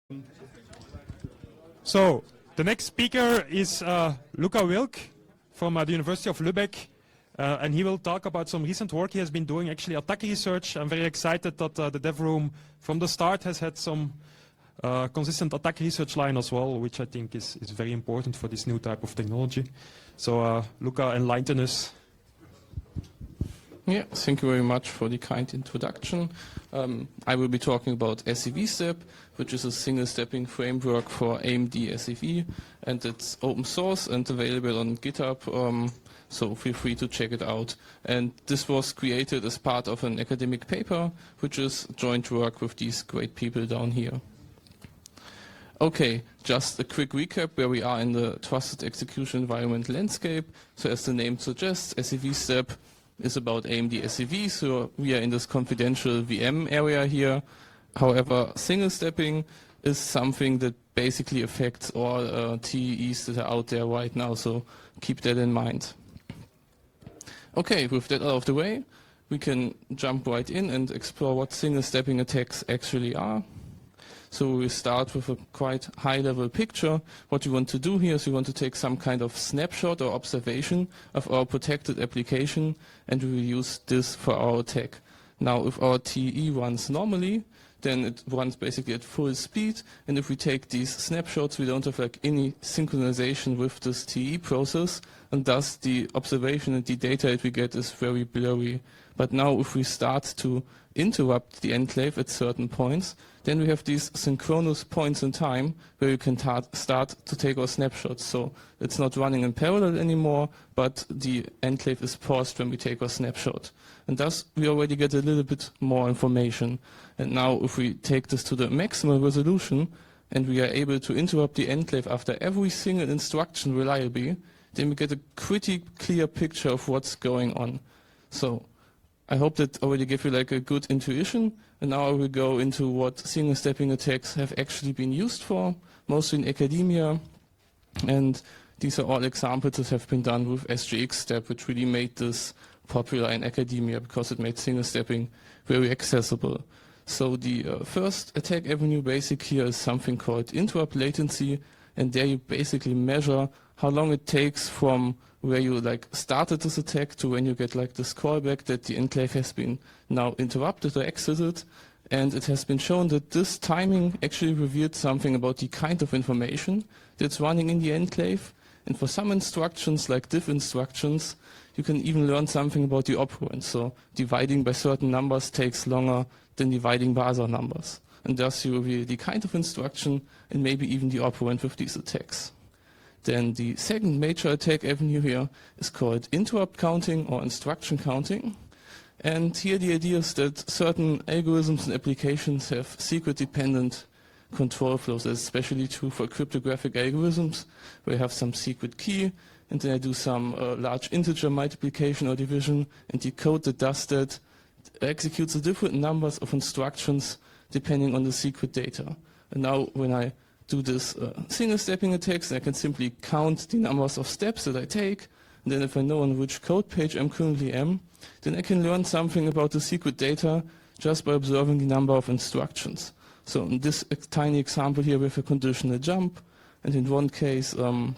So, the next speaker is Luca Wilk from the University of Lübeck, and he will talk about some recent work he has been doing, actually attack research. I'm very excited that the dev room from the start has had some consistent attack research line as well, which I think is very important for this new type of technology. So, Luca, enlighten us. Yeah, thank you very much for the kind introduction. I will be talking about SEV-Step, which is a single-stepping framework for AMD SEV, and it's open source and available on GitHub, so feel free to check it out. And this was created as part of an academic paper, which is joint work with these great people down here. Okay, just a quick recap where we are in the trusted execution environment landscape. So as the name suggests, SEV-Step is about AMD SEV, so we are in this confidential VM area here. However, single stepping is something that basically affects all TEEs that are out there right now, so keep that in mind. Okay, with that out of the way, we can jump right in and explore what single stepping attacks actually are. So we start with a quite high-level picture. What you want to do here is you want to take some kind of snapshot or observation of our protected application, and we will use this for our attack. Now, if our TE runs normally, then it runs basically at full speed, and if we take these snapshots, we don't have like any synchronization with this TE process, and thus the observation and the data that we get is very blurry. But now if we start to interrupt the enclave at certain points, then we have these synchronous points in time where you can start to take our snapshots. So it's not running in parallel anymore, but the enclave is paused when we take our snapshot. And thus we already get a little bit more information. And now if we take this to the maximal resolution and we are able to interrupt the enclave after every single instruction reliably, then we get a pretty clear picture of what's going on. So I hope that already gave you like a good intuition, and now I will go into what single-stepping attacks have actually been used for, mostly in academia, and these are all examples that have been done with SGX-Step, which really made this popular in academia because it made single-stepping very accessible. So the first attack avenue basic here is something called interrupt latency, and there you basically measure how long it takes from where you like started this attack to when you get like this callback that the enclave has been now interrupted or exited. And it has been shown that this timing actually revealed something about the kind of information that's running in the enclave. And for some instructions, like diff instructions, you can even learn something about the operand. So dividing by certain numbers takes longer than dividing by other numbers. And thus you reveal the kind of instruction and maybe even the operand with these attacks. Then the second major attack avenue here is called interrupt counting or instruction counting. And here the idea is that certain algorithms and applications have secret-dependent control flows. That's especially true for cryptographic algorithms, where you have some secret key, and then I do some large integer multiplication or division, and the code that does that executes the different numbers of instructions depending on the secret data. And now when I do this single-stepping attacks, I can simply count the numbers of steps that I take, and then if I know on which code page I'm currently am, then I can learn something about the secret data just by observing the number of instructions. So in this tiny example here, we have a conditional jump, and in one case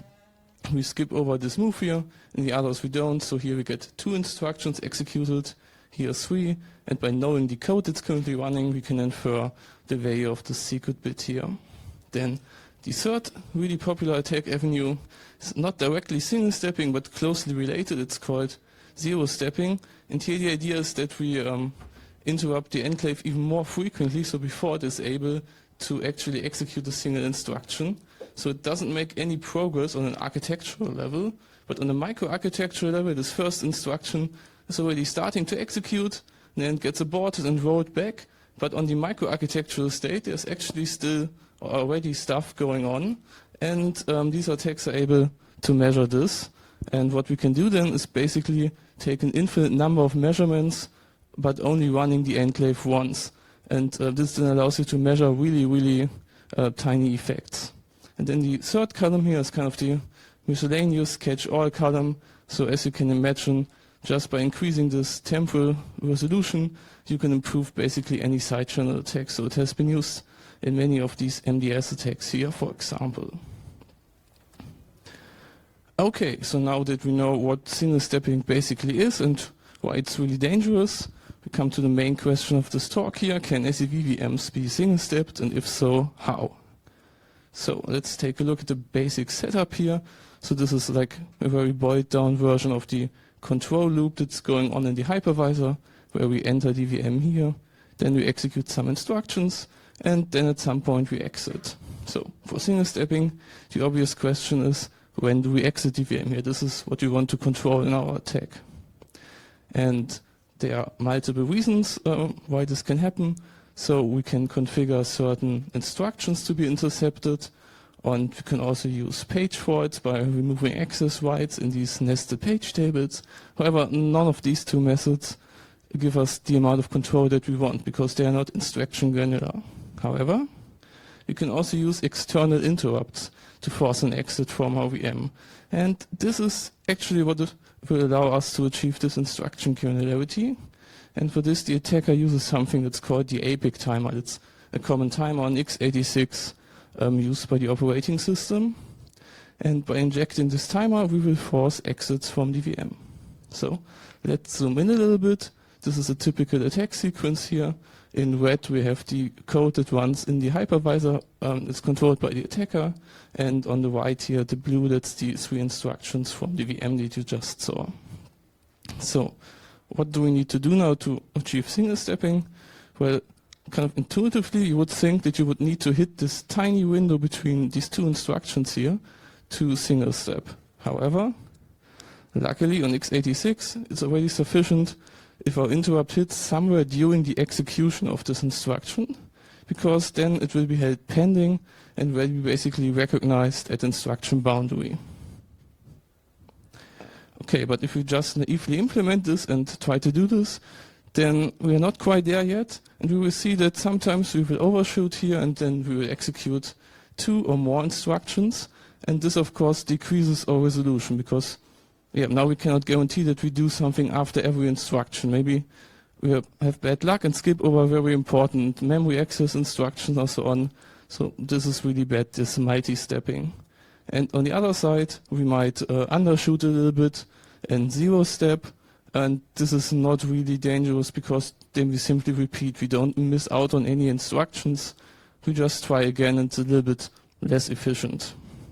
we skip over this move here, in the others we don't, so here we get 2 instructions executed, here 3, and by knowing the code that's currently running, we can infer the value of the secret bit here. Then the third really popular attack avenue is not directly single-stepping, but closely related. It's called zero-stepping. And here the idea is that we interrupt the enclave even more frequently, so before it is able to actually execute a single instruction. So it doesn't make any progress on an architectural level, but on a microarchitectural level, this first instruction is already starting to execute, and then gets aborted and rolled back. But on the microarchitectural state, there's actually still already stuff going on, and these attacks are able to measure this. And what we can do then is basically take an infinite number of measurements, but only running the enclave once. And this then allows you to measure really tiny effects. And then the third column here is kind of the miscellaneous catch-all column. So as you can imagine, just by increasing this temporal resolution, you can improve basically any side channel attack. So it has been used in many of these MDS attacks here, for example. Okay, so now that we know what single stepping basically is and why it's really dangerous, we come to the main question of this talk here. Can SEV VMs be single stepped, and if so, how? So let's take a look at the basic setup here. So this is like a very boiled down version of the control loop that's going on in the hypervisor, where we enter the VM here, then we execute some instructions, and then at some point we exit. So for single stepping, the obvious question is, when do we exit the VM here? This is what we want to control in our attack. And there are multiple reasons why this can happen. So we can configure certain instructions to be intercepted, and we can also use page faults by removing access rights in these nested page tables. However, none of these two methods give us the amount of control that we want because they are not instruction granular. However, you can also use external interrupts to force an exit from our VM. And this is actually what will allow us to achieve this instruction granularity. And for this, the attacker uses something that's called the APIC timer. It's a common timer on x86 used by the operating system. And by injecting this timer, we will force exits from the VM. So let's zoom in a little bit. This is a typical attack sequence here. In red, we have the code that runs in the hypervisor. It's controlled by the attacker. And on the right here, the blue, that's the 3 instructions from the VM that you just saw. So what do we need to do now to achieve single stepping? Well, kind of intuitively, you would think that you would need to hit this tiny window between these 2 instructions here to single step. However, luckily on x86, it's already sufficient if our interrupt hits somewhere during the execution of this instruction, because then it will be held pending and will be basically recognized at instruction boundary. Okay, but if we just naively implement this and try to do this, then we are not quite there yet, and we will see that sometimes we will overshoot here and then we will execute 2 or more instructions, and this of course decreases our resolution because now we cannot guarantee that we do something after every instruction. Maybe we have bad luck and skip over very important memory access instructions and so on. So this is really bad, this multi-stepping. And on the other side, we might undershoot a little bit and 0 step. And this is not really dangerous because then we simply repeat. We don't miss out on any instructions. We just try again, and it's a little bit less efficient.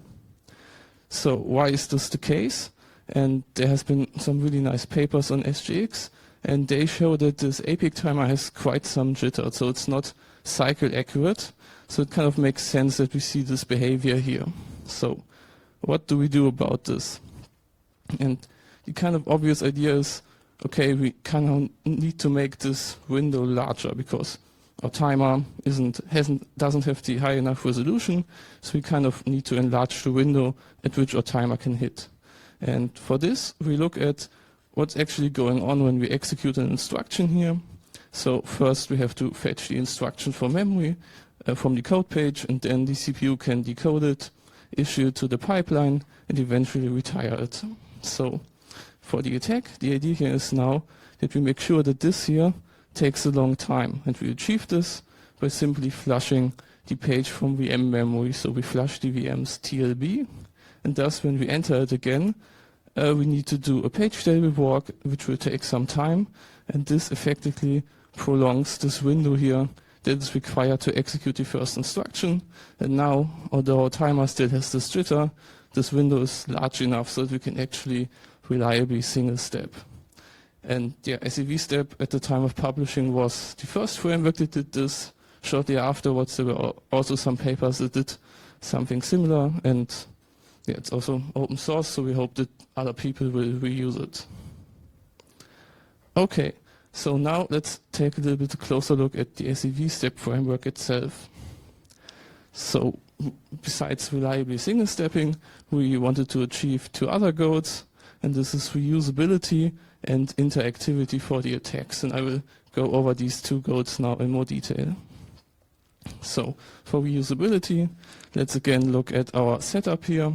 So why is this the case? And there has been some really nice papers on SGX, and they show that this APIC timer has quite some jitter, so it's not cycle accurate. So it kind of makes sense that we see this behavior here. So what do we do about this? And the kind of obvious idea is, okay, we kind of need to make this window larger because our timer doesn't have the high enough resolution, so we kind of need to enlarge the window at which our timer can hit. And for this, we look at what's actually going on when we execute an instruction here. So first we have to fetch the instruction from memory, from the code page, and then the CPU can decode it, issue it to the pipeline, and eventually retire it. So for the attack, the idea here is now that we make sure that this here takes a long time. And we achieve this by simply flushing the page from VM memory. So we flush the VM's TLB. And thus, when we enter it again, we need to do a page table walk, which will take some time. And this effectively prolongs this window here that is required to execute the first instruction. And now, although our timer still has this jitter, this window is large enough so that we can actually reliably single step. And the SEV step at the time of publishing was the first framework that did this. Shortly afterwards, there were also some papers that did something similar. And it's also open source, so we hope that other people will reuse it. Okay, so now let's take a little bit closer look at the SEV step framework itself. So besides reliably single stepping, we wanted to achieve 2 other goals, and this is reusability and interactivity for the attacks. And I will go over these 2 goals now in more detail. So for reusability, let's again look at our setup here.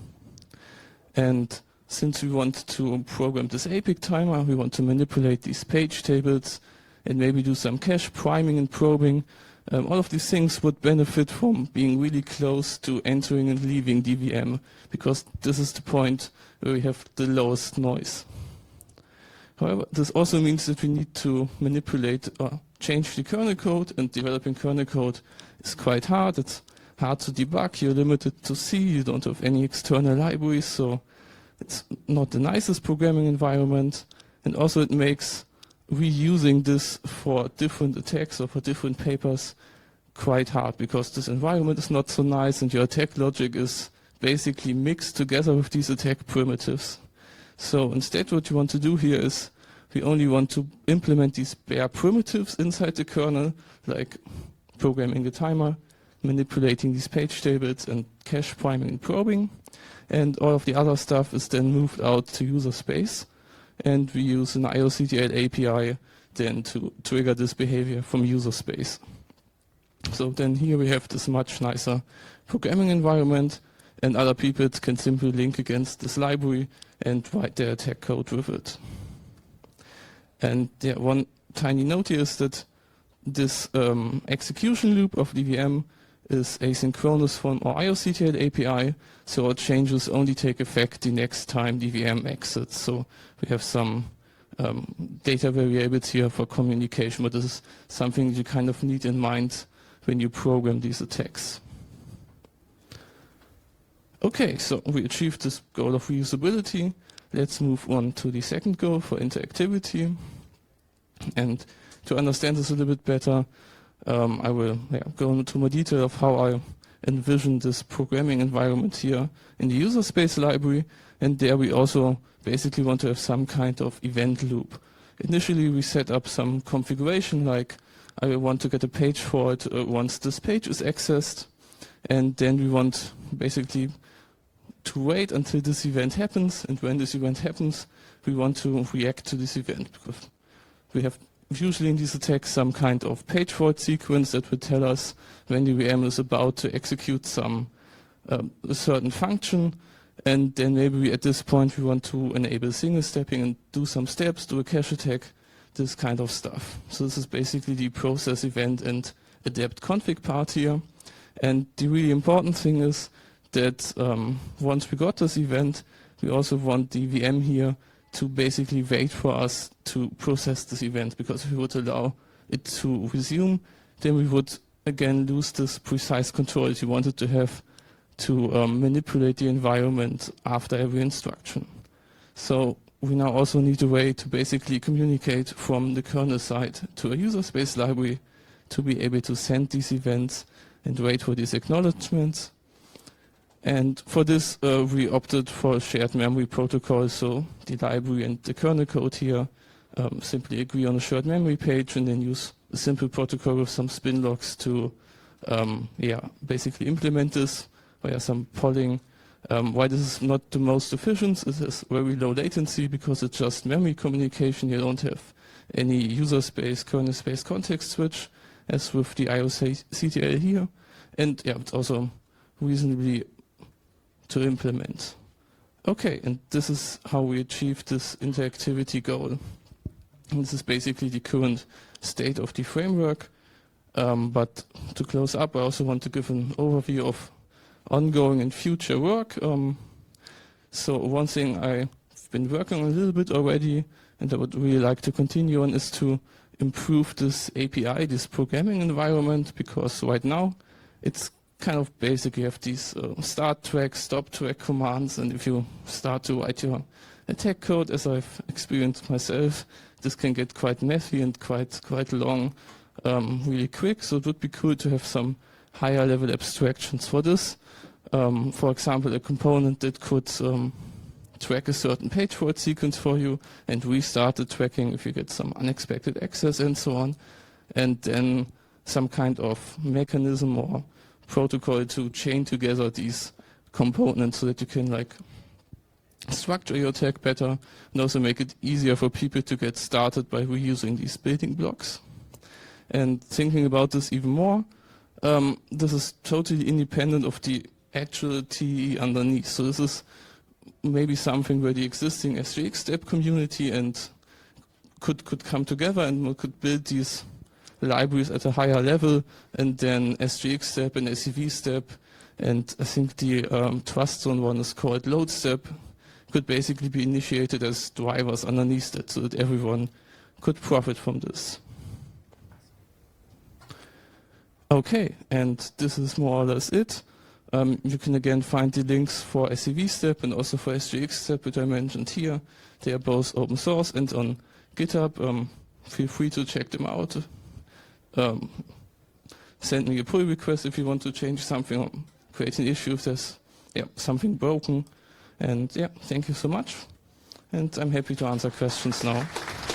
And since we want to program this APIC timer, we want to manipulate these page tables and maybe do some cache priming and probing. All of these things would benefit from being really close to entering and leaving DVM, because this is the point where we have the lowest noise. However, this also means that we need to manipulate or change the kernel code, and developing kernel code is quite hard. It's hard to debug, you're limited to C, you don't have any external libraries, so it's not the nicest programming environment. And also it makes reusing this for different attacks or for different papers quite hard, because this environment is not so nice and your attack logic is basically mixed together with these attack primitives. So instead what you want to do here is we only want to implement these bare primitives inside the kernel, like programming the timer, manipulating these page tables, and cache priming and probing. And all of the other stuff is then moved out to user space. And we use an IOCTL API then to trigger this behavior from user space. So then here we have this much nicer programming environment, and other people can simply link against this library and write their attack code with it. And yeah, one tiny note here is that this execution loop of DVM is asynchronous from our IOCTL API, so our changes only take effect the next time DVM exits. So we have some data variables here for communication, but this is something you kind of need in mind when you program these attacks. Okay, so we achieved this goal of reusability. Let's move on to the second goal for interactivity. And to understand this a little bit better, I will go into more detail of how I envision this programming environment here in the user space library. And there we also basically want to have some kind of event loop. Initially, we set up some configuration, like I will want to get a page fault once this page is accessed. And then we want basically to wait until this event happens. And when this event happens, we want to react to this event, because we have usually in these attacks some kind of page fault sequence that will tell us when the VM is about to execute some a certain function, and then maybe at this point we want to enable single stepping and do some steps, do a cache attack, this kind of stuff. So this is basically the process event and adapt config part here. And the really important thing is that once we got this event, we also want the VM here to basically wait for us to process this event, because if we would allow it to resume, then we would again lose this precise control that you wanted to have to manipulate the environment after every instruction. So we now also need a way to basically communicate from the kernel side to a user space library to be able to send these events and wait for these acknowledgements. And for this, we opted for a shared memory protocol. So the library and the kernel code here simply agree on a shared memory page, and then use a simple protocol with some spin locks to basically implement this via some polling. Why this is not the most efficient, it has very low latency because it's just memory communication. You don't have any user space, kernel space context switch as with the IOCTL here. And yeah, it's also reasonably to implement. Okay, and this is how we achieve this interactivity goal. And this is basically the current state of the framework. But to close up, I also want to give an overview of ongoing and future work. So one thing I've been working on a little bit already, and I would really like to continue on, is to improve this API, this programming environment, because right now it's kind of basic. You have these start track, stop track commands, and if you start to write your attack code, as I've experienced myself, this can get quite messy and quite long really quick. So it would be cool to have some higher level abstractions for this. For example, a component that could track a certain page fault sequence for you and restart the tracking if you get some unexpected access and so on. And then some kind of mechanism or protocol to chain together these components so that you can like structure your attack better and also make it easier for people to get started by reusing these building blocks. And thinking about this even more, this is totally independent of the actual TE underneath. So this is maybe something where the existing SGX step community and could come together and could build these libraries at a higher level, and then SGX step and SEV step, and I think the trust zone one is called load step, could basically be initiated as drivers underneath that so that everyone could profit from this. Okay, and this is more or less it. You can again find the links for SEV step and also for SGX step, which I mentioned here. They are both open source and on GitHub. Feel free to check them out. Send me a pull request if you want to change something or create an issue if there's something broken. And thank you so much. And I'm happy to answer questions now.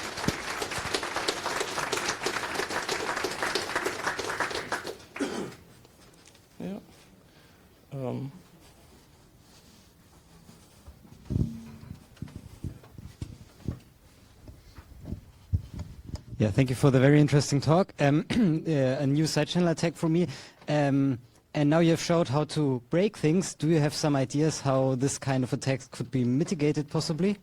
Yeah, thank you for the very interesting talk. A new side channel attack for me. And now you have showed how to break things. Do you have some ideas how this kind of attacks could be mitigated possibly?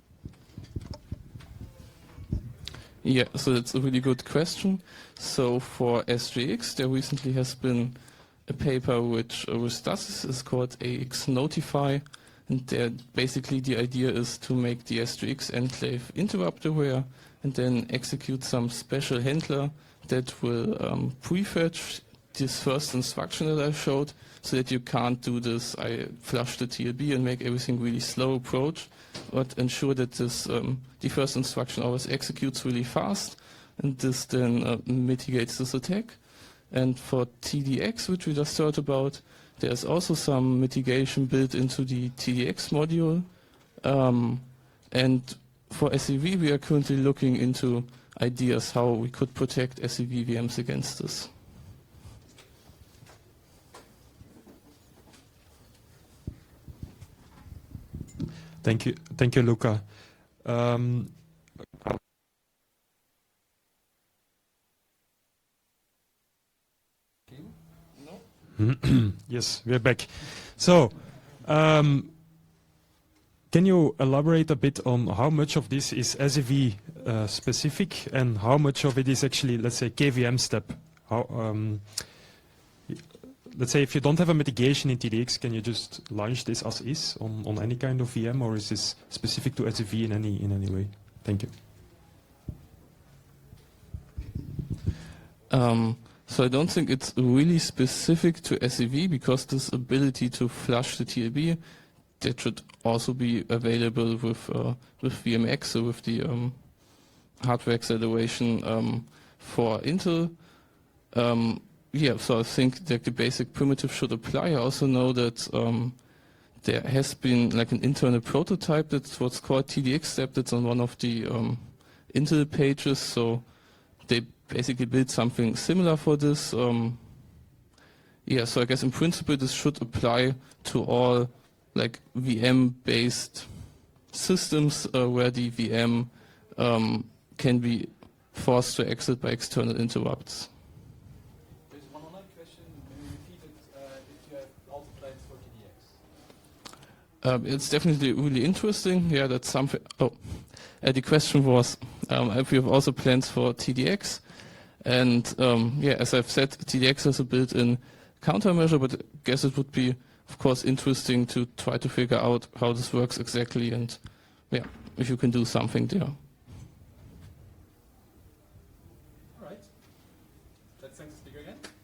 Yeah, so that's a really good question. So for SGX, there recently has been a paper which does this. It's called AX Notify. And there basically the idea is to make the SGX enclave interrupt aware and then execute some special handler that will prefetch this first instruction that I showed so that you can't do this, I flush the TLB and make everything really slow approach, but ensure that this the first instruction always executes really fast, and this then mitigates this attack. And for TDX, which we just heard about, there's also some mitigation built into the TDX module. And for SEV, we are currently looking into ideas how we could protect SEV VMs against this. Thank you, Luca. Yes, we're back. So, can you elaborate a bit on how much of this is SEV specific and how much of it is actually, let's say, KVM step? Let's say if you don't have a mitigation in TDX, can you just launch this as is on any kind of VM, or is this specific to SEV in any way? Thank you. So I don't think it's really specific to SEV, because this ability to flush the TLB, that should also be available with VMX, so with the hardware acceleration for Intel. Yeah, so I think that the basic primitive should apply. I also know that there has been like an internal prototype that's what's called TDX step that's on one of the Intel pages. So they basically built something similar for this. Yeah, so I guess in principle this should apply to all like VM-based systems where the VM can be forced to exit by external interrupts. There's one online question. Can you repeat it if you have also plans for TDX? It's definitely really interesting. Yeah, that's something. Oh, the question was if we have also plans for TDX. And yeah, as I've said, TDX has a built-in countermeasure, but I guess it would be, of course, interesting to try to figure out how this works exactly, and yeah, if you can do something there. All right. Let's thank the speaker again.